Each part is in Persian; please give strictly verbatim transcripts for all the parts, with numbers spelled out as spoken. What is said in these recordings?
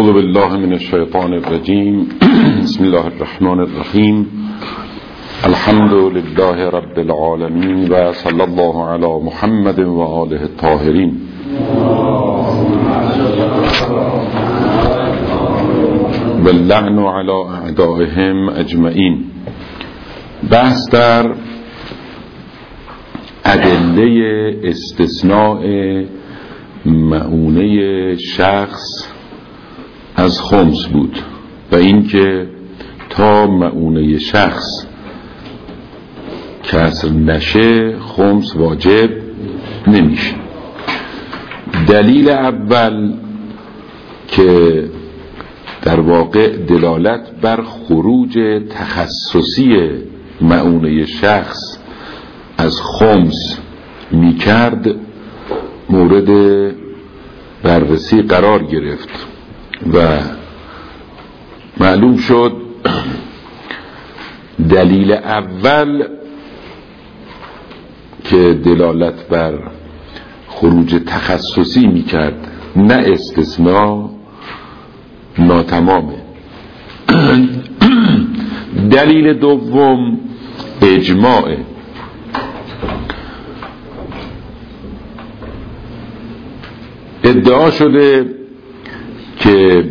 اعوذ بالله من الشیطان الرجیم. بسم الله الرحمن الرحیم. الحمد لله رب العالمین و صلی الله علی محمد و آله الطاهرین. و اللعن علی اعدائهم اجمعین. بحث در ادله استثناء مؤونه شخص از خمس بود و اینکه تا مؤونه شخص کسر نشه خمس واجب نمیشه. دلیل اول که در واقع دلالت بر خروج تخصصی مؤونه شخص از خمس میکرد مورد بررسی قرار گرفت و معلوم شد دلیل اول که دلالت بر خروج تخصصی میکرد نه استثناء ناتمامه. دلیل دوم اجماعه. ادعا شده که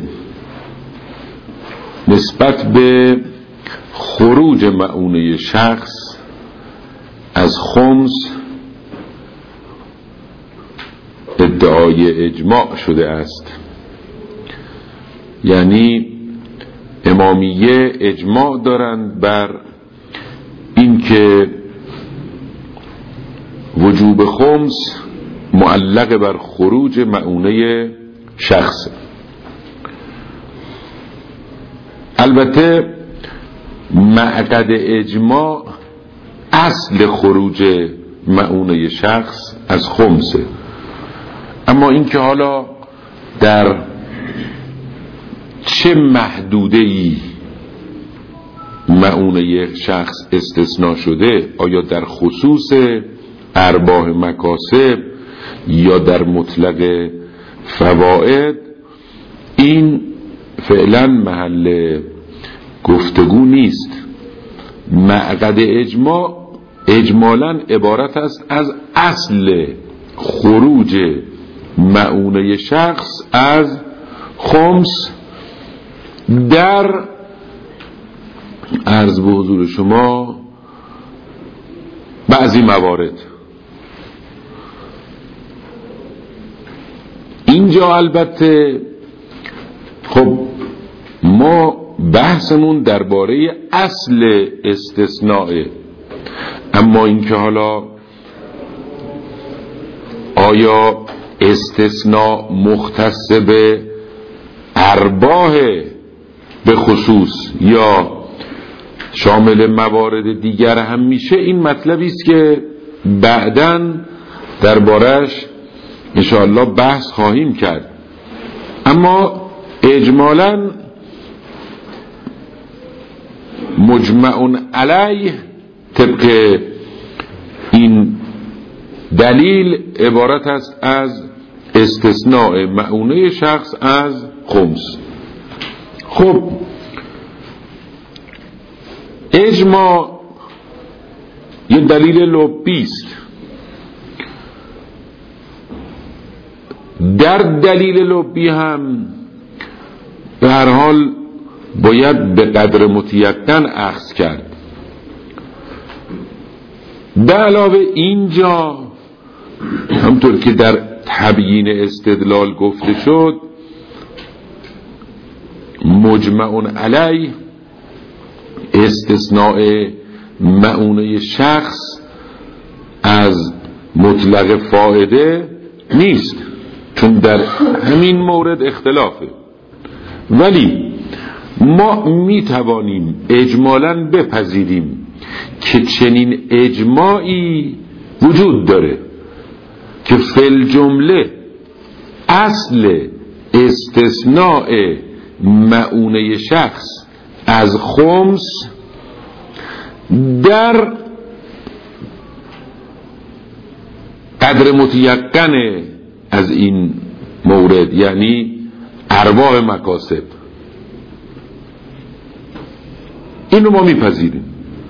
نسبت به خروج مؤونه شخص از خمس ادعای اجماع شده است، یعنی امامیه اجماع دارند بر اینکه وجوب خمس معلق بر خروج مؤونه شخص. البته معقد اجماع اصل خروج مؤونه شخص از خمسه، اما اینکه حالا در چه محدوده‌ای مؤونه شخص استثناء شده، آیا در خصوص ارباح مکاسب یا در مطلق فواید، این فعلا محل گفتگو نیست. معقد اجماع اجمالاً عبارت است از اصل خروج مؤونه شخص از خمس در عرض به حضور شما بعضی موارد. اینجا البته خب ما بحثمون درباره اصل استثناء، اما اینکه حالا آیا استثناء مختص به ارباح به خصوص یا شامل موارد دیگر هم میشه، این مطلبی است که بعداً دربارش انشاءالله بحث خواهیم کرد. اما اجمالاً مجمع علیه طبق این دلیل عبارت است از استثناء مؤونه شخص از خمس. خب اجماع یه دلیل لبی است. در دلیل لبی هم به هر حال باید به قدر متیقن اخذ کرد. به علاوه اینجا همطور که در تبیین استدلال گفته شد، مجمع علیه استثناء مؤونه شخص از مطلق فائده نیست، چون در همین مورد اختلافه. ولی ما می توانیم اجمالاً بپذیریم که چنین اجماعی وجود داره که فی الجمله اصل استثناء مؤونه شخص از خمس در قدر متیقن از این مورد، یعنی ارباح مکاسب، این رو ما میپذیریم.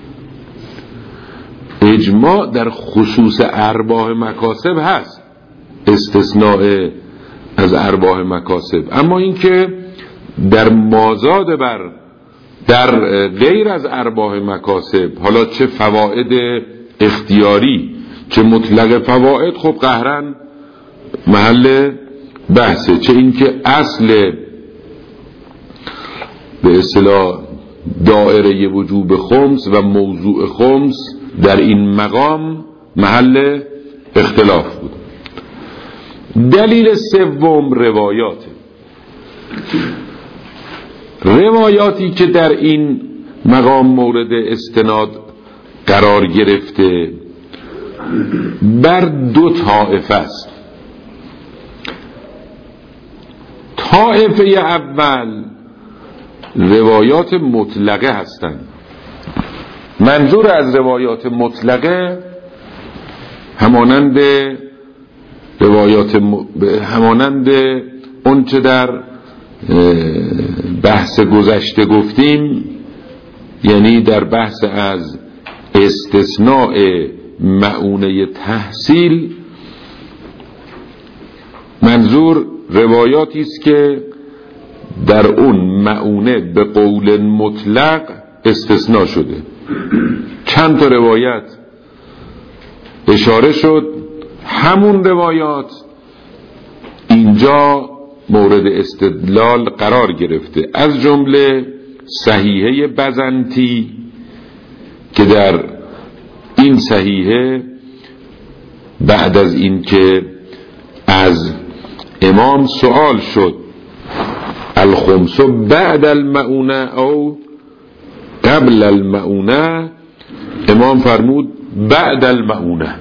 اجماع در خصوص ارباح مکاسب هست، استثناء از ارباح مکاسب، اما اینکه در مازاد بر در غیر از ارباح مکاسب، حالا چه فواید اختیاری چه مطلق فواید، خب قهرن محل بحثه، چه اینکه اصل به اصطلاح دائره وجوب خمس و موضوع خمس در این مقام محل اختلاف بود. دلیل سوم روایات روایاتی که در این مقام مورد استناد قرار گرفته بر دو طائفه است. طائفه اول روایات مطلقه هستند. منظور از روایات مطلقه همانند روایات م... همانند اون چه در بحث گذشته گفتیم، یعنی در بحث از استثناء مؤونه تحصیل، منظور روایاتی است که در اون مؤونه به قول مطلق استثناء شده. چند تا روایت اشاره شد، همون روایات اینجا مورد استدلال قرار گرفته، از جمله صحیحه بزنتی که در این صحیحه بعد از این که از امام سوال شد الخمس بعد المؤونه او قبل المؤونه، امام فرمود بعد المؤونه.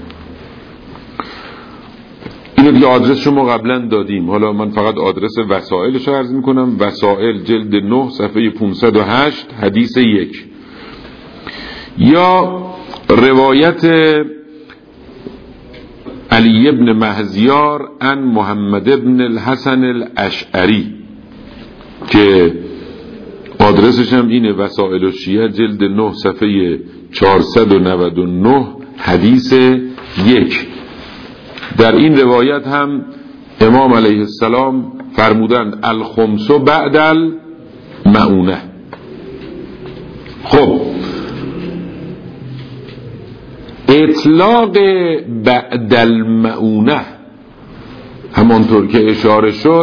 اینو دیگه آدرس شما قبلا دادیم، حالا من فقط آدرس وسائلش رو عرض میکنم. وسائل جلد نه صفحه پانصد و هشت حدیث یک. یا روایت علی ابن مهزیار عن محمد ابن الحسن الاشعری که آدرسش هم اینه، وسائل الشیعه جلد نه صفحه چهارصد و نود و نه حدیث یک. در این روایت هم امام علیه السلام فرمودند الخمس بعد المؤونه. خب اطلاق بعد المؤونه همانطور که اشاره شد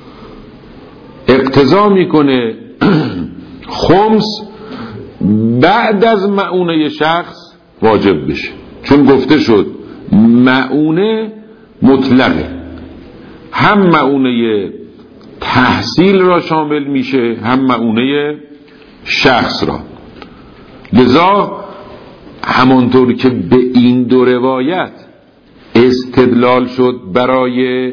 اقتضا میکنه خمس بعد از مؤونه شخص واجب بشه، چون گفته شد مؤونه مطلقه، هم مؤونه تحصیل را شامل میشه هم مؤونه شخص را. لذا همانطور که به این دو روایت استدلال شد برای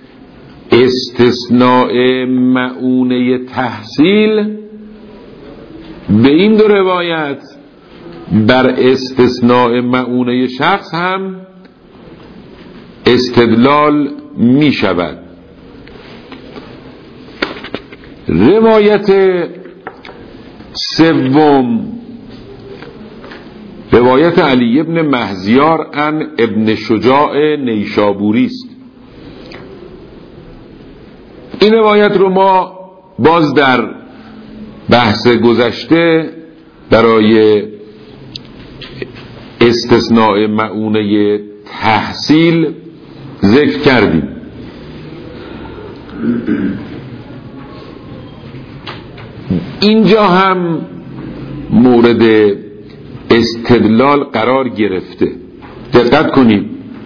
استثناء مؤونه تحصیل، به این دو روایت بر استثناء مؤونه شخص هم استدلال می شود. روایت سوم روایت علی ابن مهزیار عن ابن شجاع نیشابوری است. این روایت رو ما باز در بحث گذشته برای استثناء مؤونه تحصیل ذکر کردیم. اینجا هم مورد استدلال قرار گرفته. دقت کنید،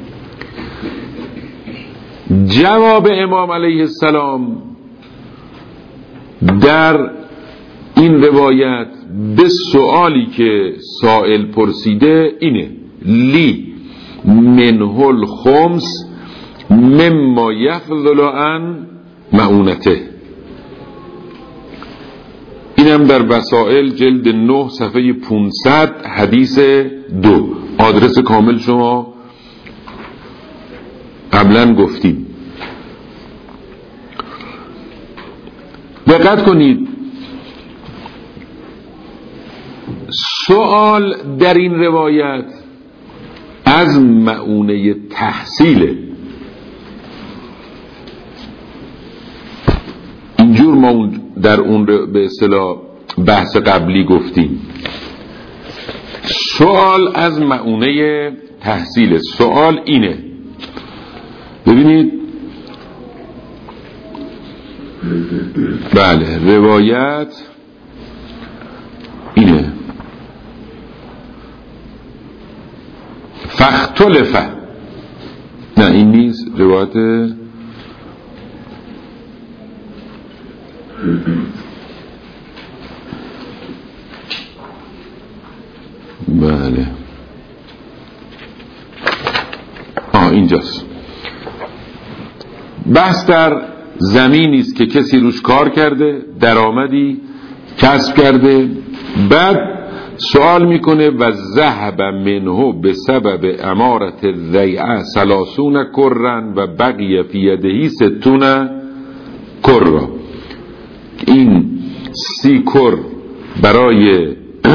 جواب امام علیه السلام در این روایت به سوالی که سائل پرسیده اینه: لی منه الخمس مما یفضل عن مؤونته. اینم در وسائل جلد نه صفحه پانصد حدیث دو. آدرس کامل شما قبلا گفتیم. دقت کنید، سوال در این روایت از مؤونه تحصیله. اینجور ما در اون به اصطلاح بحث قبلی گفتیم، سوال از مؤونه تحصیله. سوال اینه، ببینید، بله روایت اینه، فاختلفه، نه این نیست، روایت بله آه اینجاست. بحث در زمینی است که کسی روش کار کرده، درآمدی کسب کرده، بعد سوال میکنه و ذهب منه به سبب امارت الذیعه ثلاثون کرن و بقی فی یدهی ستون کرا. این سی کر برای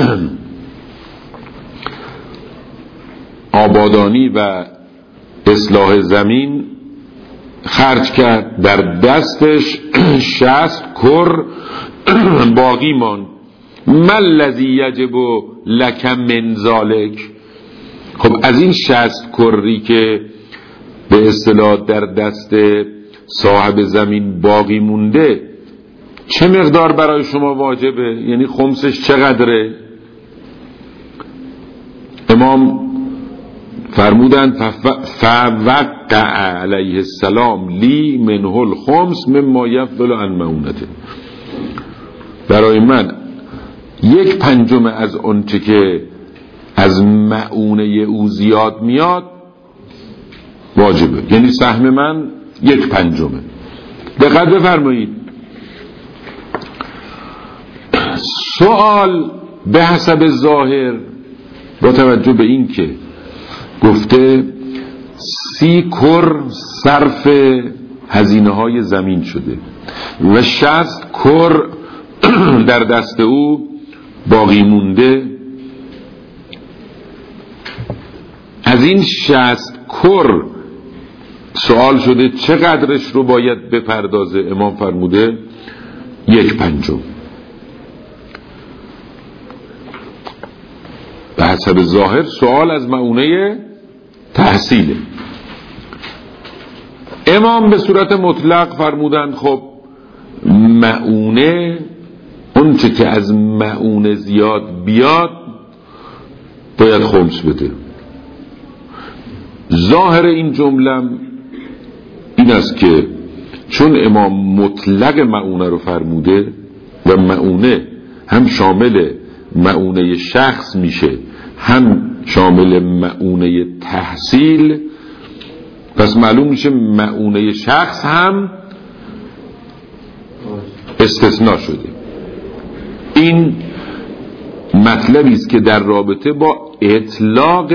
آبادانی و اصلاح زمین خرج کرد، در دستش شصت کر باقی ماند. ما الذی یجب لک من ذلک؟ خب از این شصت کری که به اصطلاح در دست صاحب زمین باقی مونده، چه مقدار برای شما واجبه؟ یعنی خمسش چقدره؟ امام فرمودند فوقع علیه السلام لی منه الخمس مما یفضل عن مؤونته، برای من یک پنجم از آنچه که از مؤونه او زیاد میاد واجبه، یعنی سهم من یک پنجمه. دقت بفرمایید، سوال به حسب ظاهر با توجه به این که گفته سی کر صرف هزینه های زمین شده و شصت کر در دست او باقی مونده، از این شصت کر سوال شده چقدرش رو باید بپردازه؟ امام فرموده یک پنجم. به حسب ظاهر سوال از مؤونه تحصیله. امام به صورت مطلق فرمودند خب مؤونه، اون چه که از مؤونه زیاد بیاد باید خمس بده. ظاهر این جمله این است که چون امام مطلق مؤونه رو فرموده و مؤونه هم شامل مؤونه شخص میشه هم شامل مؤونه تحصیل، پس معلوم میشه مؤونه شخص هم استثناء شده. این مطلبی است که در رابطه با اطلاق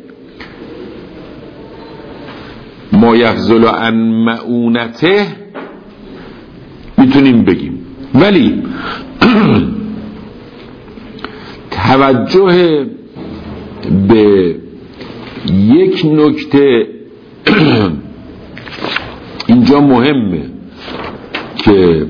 ما یفضل عن مؤونته میتونیم بگیم، ولی توجه به یک نکته اینجا مهمه که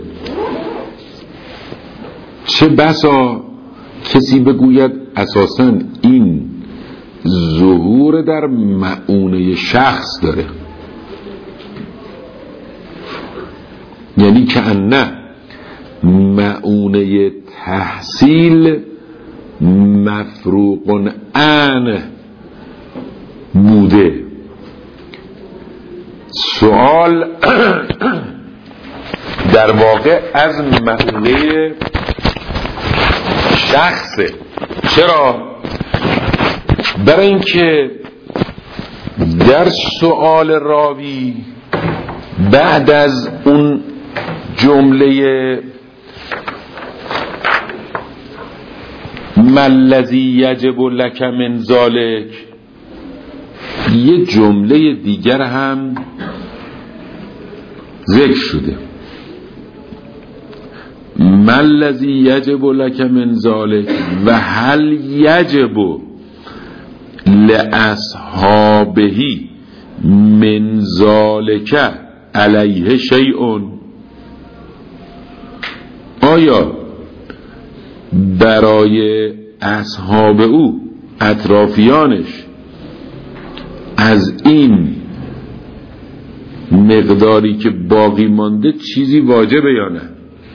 چه بسا کسی بگوید اساساً این ظهور در مؤونه شخص داره، یعنی که نه مؤونه تحصیل مفروق عن بوده. سوال در واقع از مؤونه شخصه. چرا؟ برای اینکه در سوال راوی بعد از اون جمله ما الذی یجب لک من ذلک یه جمله دیگر هم ذکر شده ما الذی یجب لک من ذلک و هل یجب لاصحابه من ذلک علیه شیء. آیا برای اصحاب او، اطرافیانش، از این مقداری که باقی مانده چیزی واجبه یا نه؟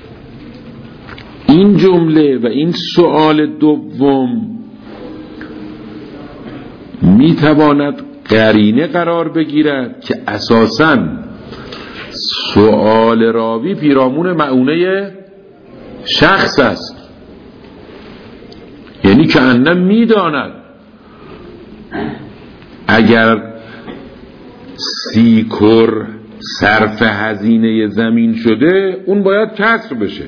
این جمله و این سوال دوم میتواند قرینه قرار بگیرد که اساساً سوال راوی پیرامون مؤونه شخص است، یعنی که انم میداند اگر سی کر صرف هزینه زمین شده اون باید کسر بشه.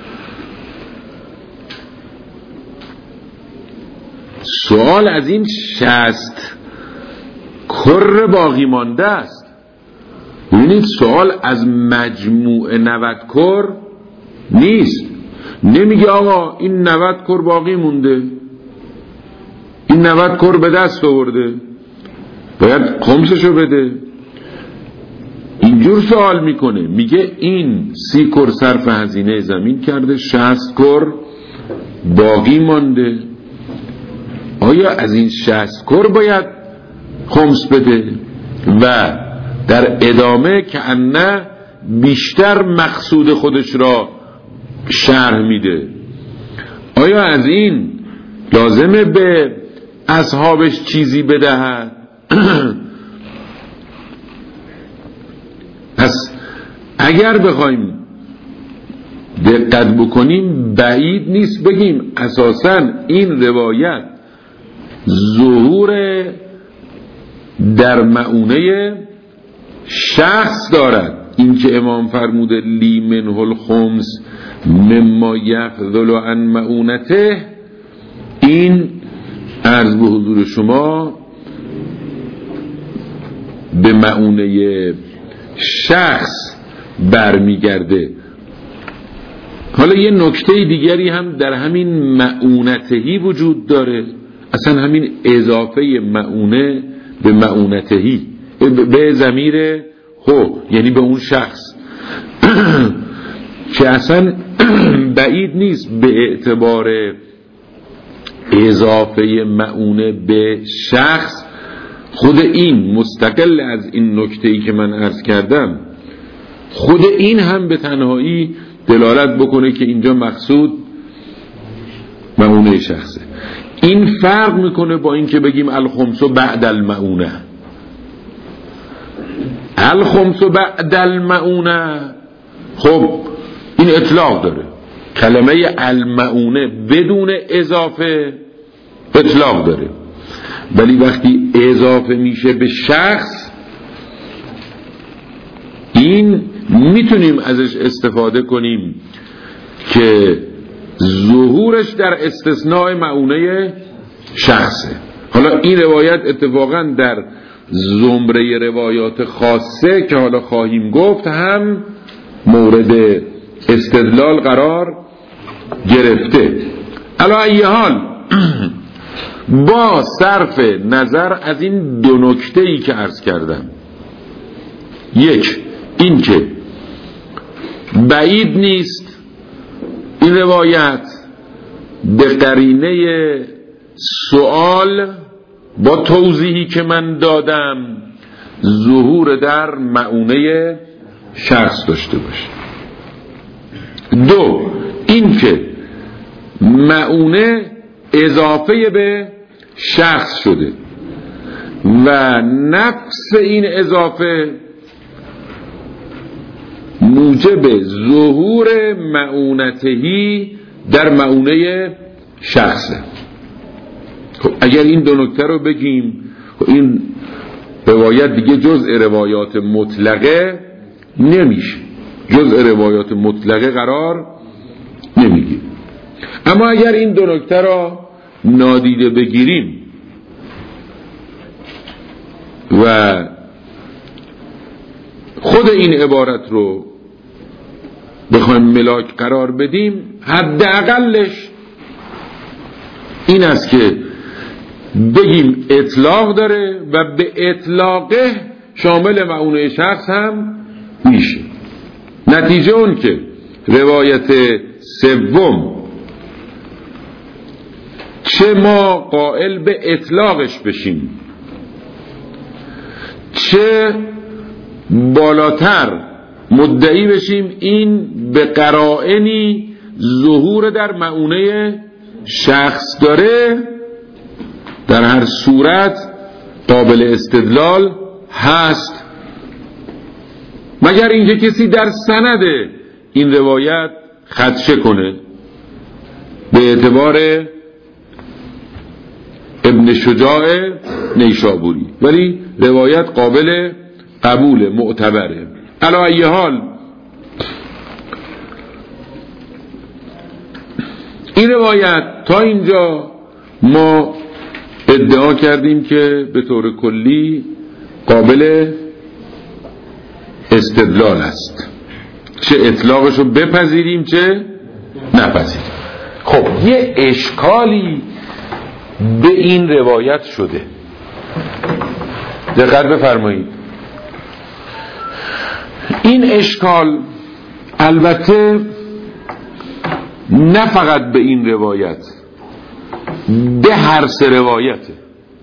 سوال از این شصت کر باقی مانده است. ببینید سوال از مجموع نود کر نیست. نمیگه آقا این نود کر باقی مونده، این نود کر به دست آورده باید خمسشو بده. اینجور سوال میکنه، میگه این سی کر صرف هزینه زمین کرده، شصت کر باقی مانده، آیا از این شصت کر باید خمس بده؟ و در ادامه که انه بیشتر مقصود خودش را شرح میده، آیا از این لازمه به اصحابش چیزی بدهد؟ پس اگر بخوایم دقت بکنیم بعید نیست بگیم اساساً این روایت ظهور در مؤونه شخص دارد. این که امام فرموده لی منه الخمس مما یفضل عن مؤونته، این عرض به حضور شما به مؤونه شخص برمیگرده. حالا یه نکته دیگری هم در همین مؤونتهی وجود داره، اصلا همین اضافه مؤونه به مؤونتهی به ضمیر هو، یعنی به اون شخص که اصلا بعید نیست به اعتبار اضافه مؤونه به شخص خود این مستقل از این نکته‌ای که من عرض کردم، خود این هم به تنهایی دلالت بکنه که اینجا مقصود مؤونه شخصه. این فرق میکنه با این که بگیم الخمس بعد المؤونه. الخمس بعد المؤونه خب این اطلاق داره، کلمه المؤونه بدون اضافه اطلاق داره، ولی وقتی اضافه میشه به شخص این میتونیم ازش استفاده کنیم که ظهورش در استثناء مؤونه شخصه. حالا این روایت اتفاقا در زمره روایات خاصه که حالا خواهیم گفت هم مورد استدلال قرار گرفته. علی ای حال با صرف نظر از این دو نکته‌ای که عرض کردم، یک این که بعید نیست این روایت به قرینه سوال با توضیحی که من دادم ظهور در مؤونه شخص داشته باشه. دو این که مؤونه اضافه به شخص شده و نفس این اضافه موجب ظهور مؤونتهی در مؤونه شخصه. خب اگر این دو نکته رو بگیم این روایت دیگه جزء روایات مطلقه نمیشه، جزء روایات مطلقه قرار نمیگیره. اما اگر این دو نکته را نادیده بگیریم و خود این عبارت رو بخوایم ملاک قرار بدیم، حداقلش این است که بگیم اطلاق داره و به اطلاقه شامل مؤونه شخص هم میشه. نتیجه اون که روایت سوم چه ما قائل به اطلاقش بشیم، چه بالاتر مدعی بشیم این به قرائنی ظهور در مؤونه شخص داره، در هر صورت قابل استدلال هست، مگر اینکه کسی در سند این روایت خدشه کنه. به اعتبار ابن شجاع نیشابوری، ولی روایت قابل قبول، معتبره. علی ای حال این روایت تا اینجا ما ادعا کردیم که به طور کلی قابل استدلال است، چه اطلاقش رو بپذیریم چه نپذیریم. خب یه اشکالی به این روایت شده، دقت بفرمایید. این اشکال البته نه فقط به این روایت، به هر سه روایته.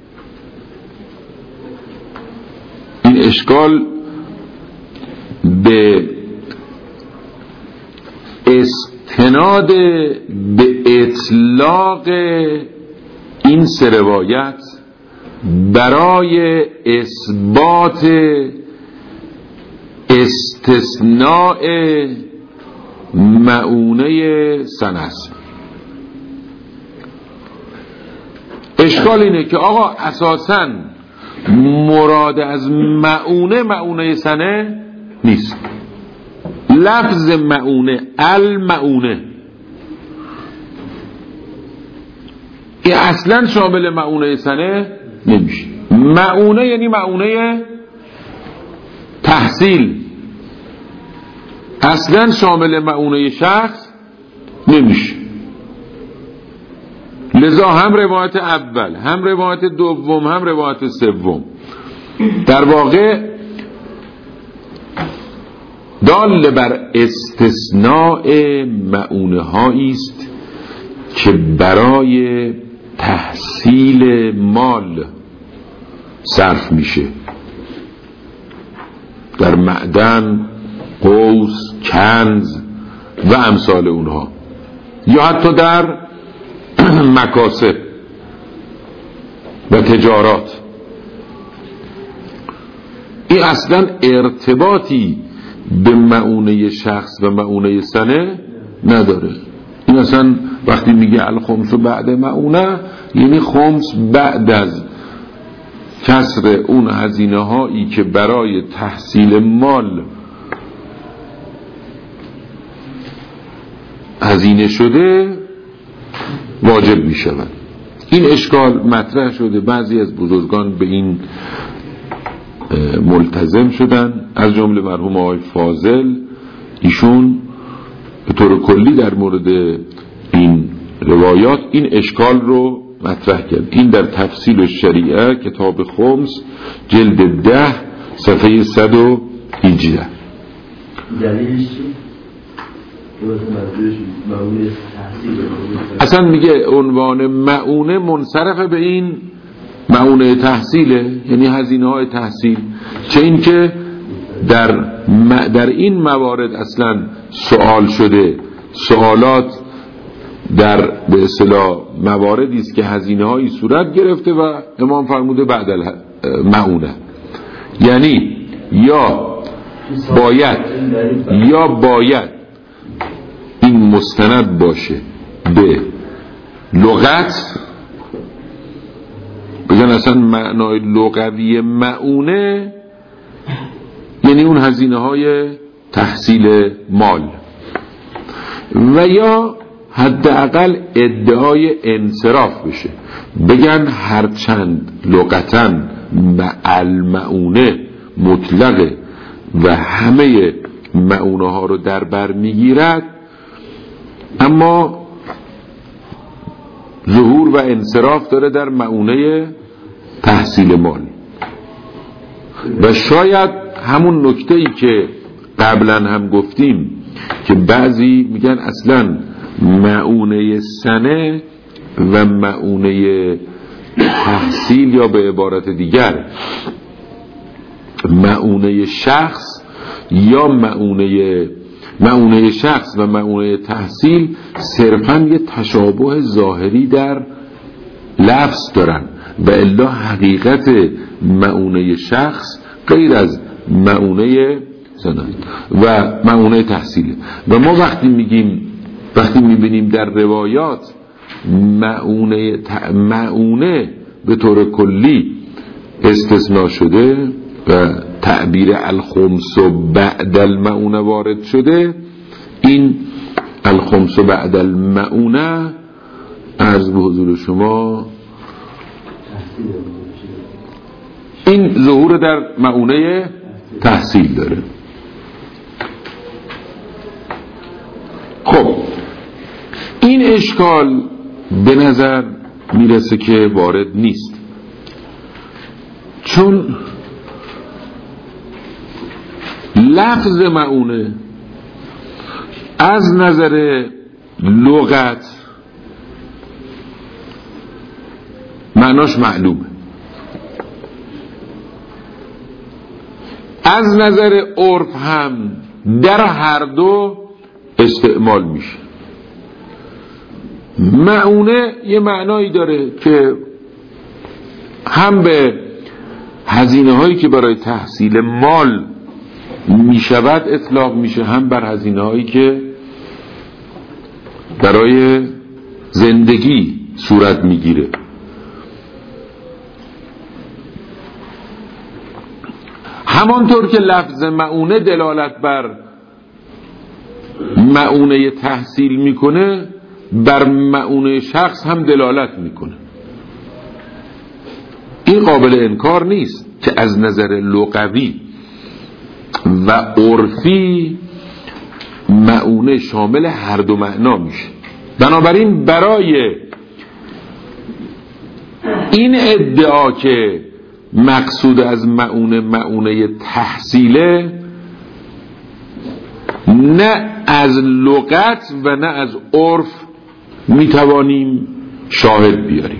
این اشکال به استناد به اطلاق این سه روایت برای اثبات استثناء مؤونه سنه است. اشکال اینه که آقا اساساً مراد از مؤونه مؤونه سنه نیست. لفظ مؤونه، المؤونه، این اصلا شامل مؤونه سنه نمیشه. مؤونه یعنی مؤونه تحصیل، اصلا شامل مؤونه شخص نمیشه. لذا هم روایت اول، هم روایت دوم، هم روایت سوم در واقع دال بر استثناء مؤونه هایی است که برای تحصیل مال صرف میشه، در معدن، قوس، کنز و امثال اونها، یا حتی در مکاسب و تجارات. این اصلا ارتباطی به مؤونه شخص و مؤونه سنه نداره. این اصلا وقتی میگه الخمس بعد مؤونه یعنی خمس بعد از کسر اون هزینه هایی که برای تحصیل مال هزینه شده واجب می شود. این اشکال مطرح شده، بعضی از بزرگان به این ملتزم شدن، از جمله مرحوم آقای فاضل. ایشون به طور کلی در مورد این روایات این اشکال رو مطرح کرد. این در تفصیل الشریعه کتاب خمس جلد ده صفحه صد و هجده. دلیلش چی؟ اصلا میگه عنوان مؤونه منصرف به این مؤونه تحصیله، یعنی هزینه های تحصیل. چه این که در در این موارد اصلا سوال شده، سوالات در به اصطلاح مواردی است که هزینه هایی صورت گرفته و امام فرموده بعد مؤونه، یعنی یا باید یا باید این مستند باشه به لغت، بگن اصلا معنای لغوی مؤونه یعنی اون هزینه های تحصیل مال، و یا حداقل ادعای انصراف بشه، بگن هرچند لغتاً المؤونه مطلقه و همه مؤونه ها رو در بر میگیرد، اما ظهور و انصراف داره در مؤونه تحصیل مال. و شاید همون نکته‌ای که قبلا هم گفتیم که بعضی میگن اصلا مؤونه سنه و مؤونه تحصیل، یا به عبارت دیگر مؤونه شخص یا مؤونه مؤونه شخص و مؤونه تحصیل صرفاً یه تشابه ظاهری در لفظ دارن و الا حقیقت مؤونه شخص غیر از مؤونه سند و مؤونه تحصیل. و ما وقتی میگیم وقتی میبینیم در روایات مؤونه مؤونه به طور کلی استثناء شده و تعبیر الخمس بعد المؤونه وارد شده، این الخمس بعد المؤونه عرض به حضور شما این ظهور در مؤونه تحصیل داره. خب این اشکال به نظر میرسه که وارد نیست، چون لفظ مؤونه از نظر لغت معناش معلومه، از نظر عرف هم در هر دو استعمال میشه. مؤونه یه معنایی داره که هم به هزینه هایی که برای تحصیل مال میشود اطلاق میشه، هم بر هزینه هایی که برای زندگی صورت میگیره. همانطور که لفظ مؤونه دلالت بر مؤونه تحصیل میکنه، بر مؤونه شخص هم دلالت میکنه. این قابل انکار نیست که از نظر لغوی و عرفی مؤونه شامل هر دو معنا میشه. بنابراین برای این ادعا که مقصود از مؤونه مؤونه تحصیله، نه از لغت و نه از عرف میتوانیم شاهد بیاریم.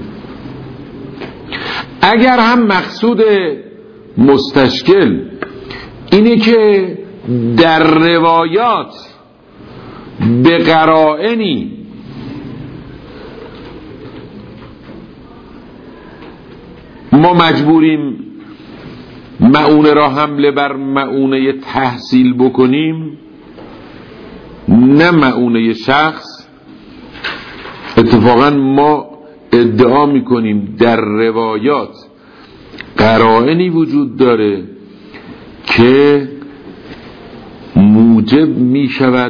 اگر هم مقصود مستشکل اینه که در روایات به قرائنی ما مجبوریم مؤونه را حمله بر مؤونه تحصیل بکنیم، نه مؤونه شخص، اتفاقا ما ادعا میکنیم در روایات قرائنی وجود داره که موجب میشود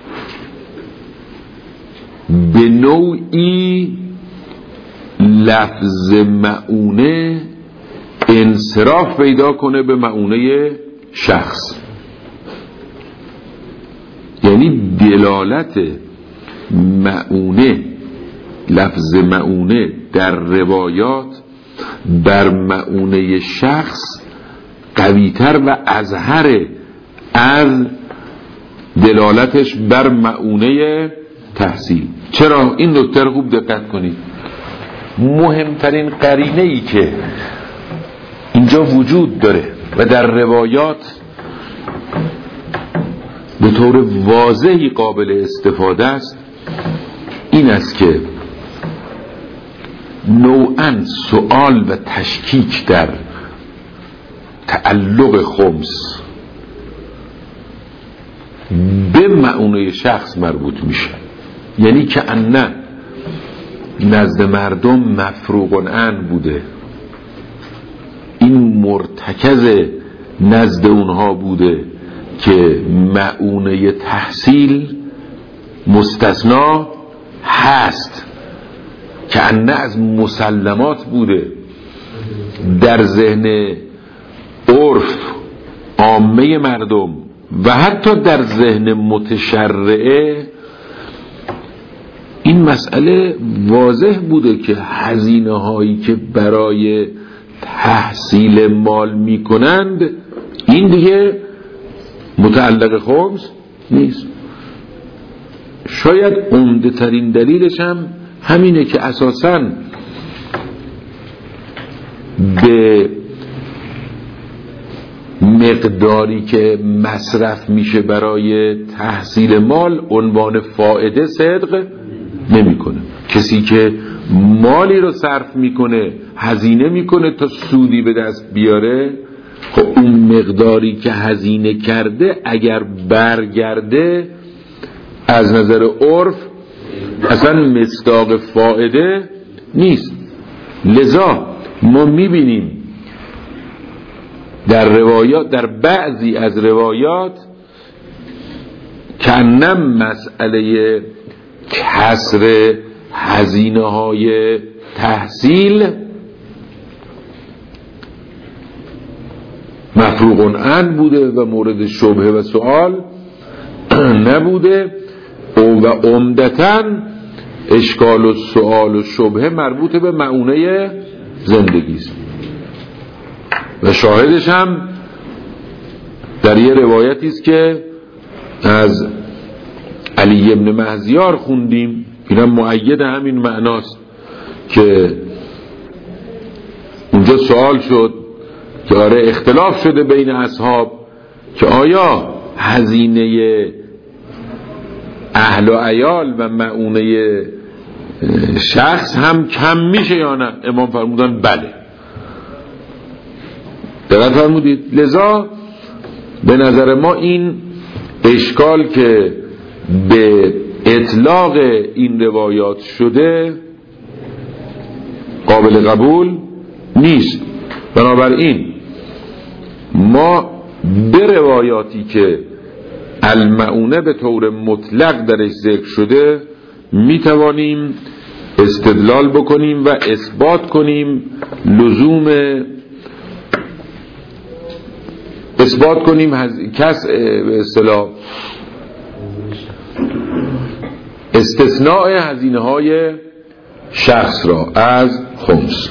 به نوعی لفظ مؤونه انصراف پیدا کنه به مؤونه شخص. یعنی دلالت مؤونه، لفظ مؤونه در روایات بر مؤونه شخص قویتر و اظهر از دلالتش بر مؤونه تحصیل. چرا؟ این نکته رو خوب دقت کنید. مهمترین قرینه ای که اینجا وجود داره و در روایات به طور واضحی قابل استفاده است این است که نوعاً سؤال و تشکیک در تعلق خمس به مؤونه شخص مربوط میشه. یعنی که انه نزد مردم مفروغ عن بوده، این مرتکز نزد اونها بوده که مؤونه تحصیل مستثنا هست، که انه از مسلمات بوده در ذهن عرف عامه مردم و حتی در ذهن متشرعه این مسئله واضح بوده که هزینه هایی که برای تحصیل مال میکنند این دیگه متعلق خمس نیست. شاید عمده ترین دلیلش هم همینه که اساساً به مقداری که مصرف میشه برای تحصیل مال عنوان فائده صدق نمیکنه. کسی که مالی رو صرف میکنه هزینه میکنه تا سودی به دست بیاره، خب اون مقداری که هزینه کرده اگر برگرده از نظر عرف اصلا مصداق فائده نیست. لذا ما میبینیم در روایات، در بعضی از روایات کنم مسئله کسر هزینه های تحصیل مفروغ عن بوده و مورد شبهه و سوال نبوده و عمدتاً اشکال و سوال و شبهه مربوط به معونه زندگی است. و شاهدش هم در یه روایتی است که از علی ابن مهزیار خوندیم، اینم مؤید همین معناست که اونجا سوال شد که آره اختلاف شده بین اصحاب که آیا هزینه اهل و عیال و معونه شخص هم کم میشه یا نه؟ امام فرمودن بله. دقیق فرمودید. لذا به نظر ما این اشکال که به اطلاق این روایات شده قابل قبول نیست. بنابراین ما به روایاتی که المعونه به طور مطلق درش ذکر شده میتوانیم استدلال بکنیم و اثبات کنیم لزوم اثبات کنیم هز... کس به اصطلاح استثناء هزینه های شخص را از خمس.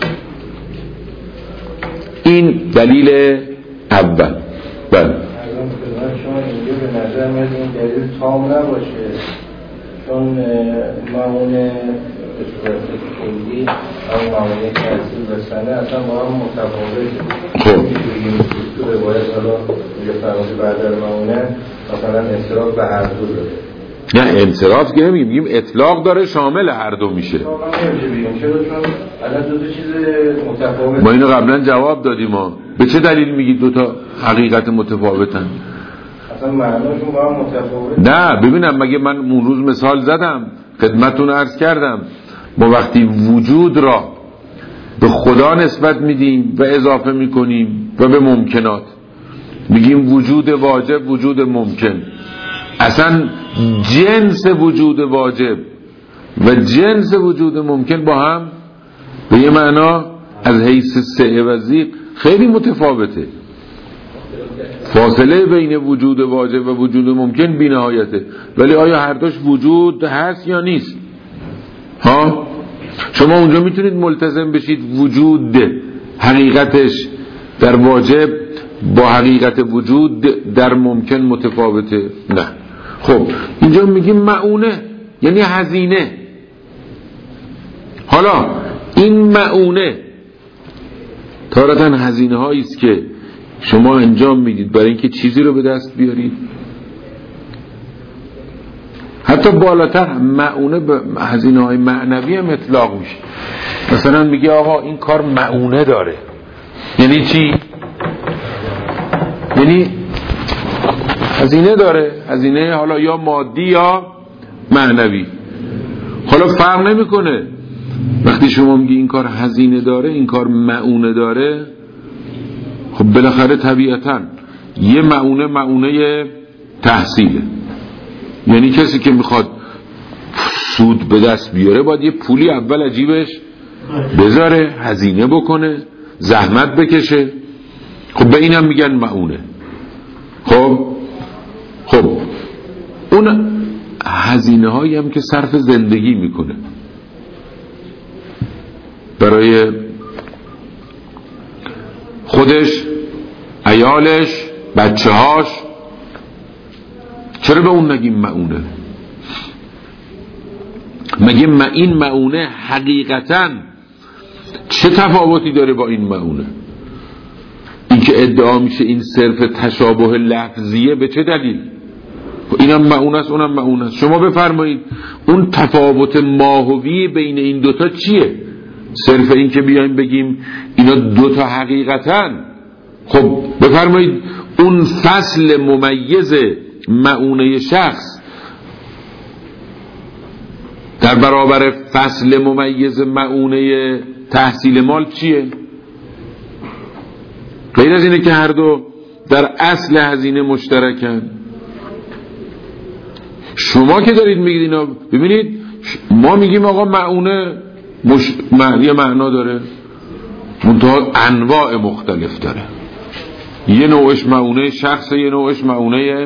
این دلیل اول. بله شما اینجا به نظر میاد این دلیل تام نباشه، چون معونه به صورت کلی او معونه تحصیل و سنه اصلا با هم متفاوته. خب میگیم تو روایت حالا میگه فرموده بعد از معونه مثلا انصراف به هر دو داره. نه انصراف که نمیگیم، میگیم اطلاق داره شامل هر دو میشه. واقعا نمیشه بگیم چرا، چون الان دو تا چیز متفاوت. ما اینو قبلا جواب دادیم. ما به چه دلیل میگید دو تا حقیقت متفاوتن؟ اصلا معناشون با هم متفاوت. نه ببینم، مگه من اون روز مثال زدم خدمتتون عرض کردم ما وقتی وجود را به خدا نسبت میدیم و اضافه میکنیم و به ممکنات میگیم وجود واجب وجود ممکن، اصلا جنس وجود واجب و جنس وجود ممکن با هم به یه معنا از حیث سعه و ضیق خیلی متفاوته. فاصله بین وجود واجب و وجود ممکن بی نهایته، ولی آیا هر دوش وجود هست یا نیست؟ ها شما اونجا میتونید ملتزم بشید وجود حقیقتش در واجب با حقیقت وجود در ممکن متفاوته؟ نه. خب اینجا میگیم معونه یعنی هزینه. حالا این معونه تارتاً هزینه هایی است که شما انجام میدید برای اینکه چیزی رو به دست بیارید. حتی بالاتر معونه به هزینه های معنوی هم اطلاق میشه. مثلا میگه آقا این کار معونه داره، یعنی چی؟ یعنی هزینه داره، هزینه حالا یا مادی یا معنوی. حالا فرق نمیکنه وقتی شما میگی این کار هزینه داره، این کار معونه داره، خب بالاخره طبیعتاً یه معونه معونه تحصیله، یعنی کسی که میخواد سود به دست بیاره باید یه پولی اول عجیبش بذاره، هزینه بکنه، زحمت بکشه. خب به اینم میگن معونه. خب خب اون هزینه هایی هم که صرف زندگی میکنه برای خودش، عیالش، بچه هاش، چرا به اون نگیم مؤونه؟ مگه ما این مؤونه حقیقتاً چه تفاوتی داره با این مؤونه؟ این که ادعا میشه این صرف تشابه لفظیه، به چه دلیل؟ اینم مؤونه است اونم مؤونه است. شما بفرمایید اون تفاوت ماهوی بین این دوتا چیه؟ صرف این که بیایم بگیم اینا دوتا حقیقتاً. خب بفرمایید اون فصل ممیز مؤونه شخص در برابر فصل ممیز مؤونه تحصیل مال چیه؟ غیر از اینه که هر دو در اصل هزینه مشترکن. شما که دارید میگید اینا، ببینید ما میگیم آقا مؤونه مش... معنی معنا داره، منتها انواع مختلف داره. یه نوعش مؤونه شخص، یه نوعش مؤونه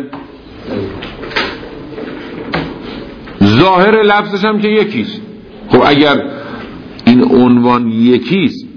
ظاهر لفظش هم که یکیست. خب اگر این عنوان یکیست،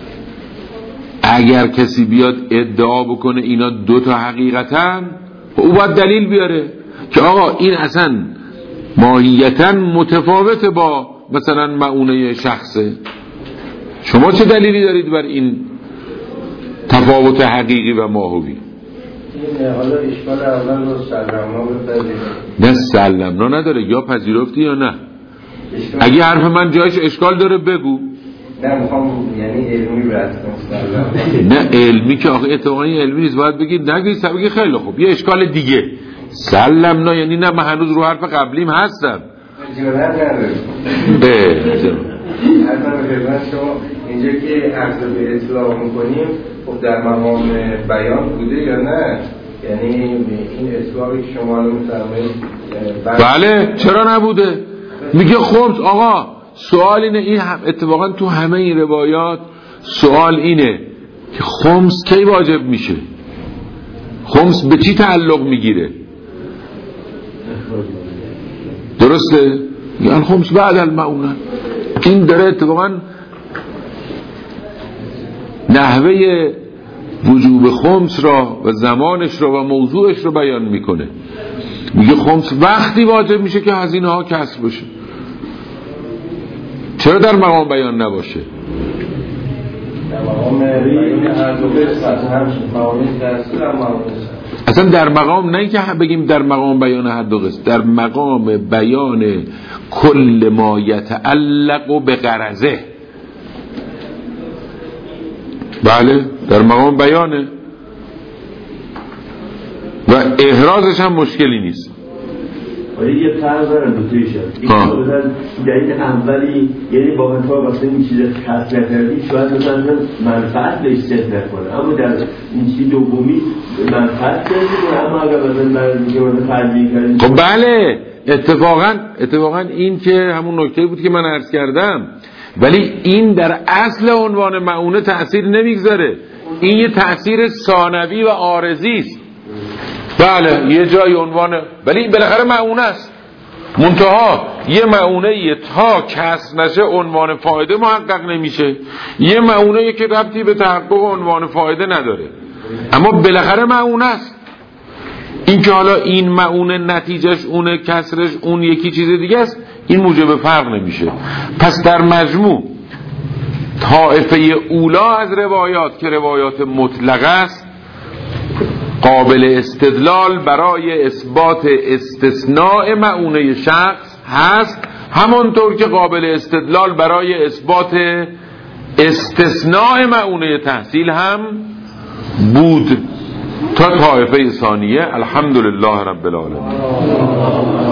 اگر کسی بیاد ادعا بکنه اینا دو تا حقیقتن، او باید دلیل بیاره که آقا این اصلا ماهیتاً متفاوته با مثلا مؤونه شخصه. شما چه دلیلی دارید بر این تفاوت حقیقی و ماهوی؟ این حالا اشکال اول رو سلمنا بپذیرید. نه سلمنا نداره، یا پذیرفتی یا نه. اگه حرف من جایش اشکال داره بگو. نه میخوام یعنی علمی برد کنم. نه علمی که آخه اتفاقی علمی نیست، باید بگید نگید بگید خیلی خوب یه اشکال دیگه. سلمنا یعنی نه من هنوز رو حرف قبلیم هستم. جرأت نداره. اه حتما خدمت شما اینجا که عرض به اطلاع میکنیم، خب در مقام بیان بوده یا نه؟ یعنی این اطلاعی که شما رو میفرمایید بله چرا نبوده؟ میگه خمس. آقا سوال اینه، این هم اتفاقا تو همه این روایات سوال اینه که خمس کی واجب میشه؟ خمس به چی تعلق میگیره؟ درسته؟ یعنی خمس بعد المعونه. این داره اتفاقا نحوه وجوب خمس را و زمانش را و موضوعش را بیان میکنه. میگه خمس وقتی واجب میشه که هزینه ها کسر بشه. چرا در مقام بیان نباشه؟ در مقام بیان هر دو قسمت هم مقام تحصیل هم مقام اصلا در مقام نه که بگیم در مقام بیان هر دو قسمت، در مقام بیان کل ما یتعلق به غرضه. بله در مقام بیانه و احرازش هم مشکلی نیست. ولی یه فرق دارن دو تایشن. این مثلا در این اولی یعنی با منطقه واسه این چیز خاص نکردی شاید مثلا منفعت بهش سهت نکنه، اما در این چیز دومی منفعت سهت کنه، اما اگر مثلا برای میگه مثلا فرضی کردیم خب بله اتفاقا اتفاقا این که همون نکته بود که من عرض کردم، ولی این در اصل عنوان مؤونه تأثیر نمیگذاره. این یه تأثیر ثانوی و عارضی است. بله یه جای عنوانه، ولی بالاخره مؤونه است. منتها یه مؤونه تا کسر نشه عنوان فایده محقق نمیشه، یه مؤونه که ربطی به تحقق عنوان فایده نداره، اما بالاخره مؤونه است. این که حالا این مؤونه نتیجهش اونه، کسرش اون یکی چیز دیگه است، این موجب فرق نمیشه. پس در مجموع طائفه اولا از روایات که روایات مطلقه است قابل استدلال برای اثبات استثناء مؤونه شخص هست، همانطور که قابل استدلال برای اثبات استثناء مؤونه تحصیل هم بود تا طائفه ثانیه. الحمدلله رب العالمین.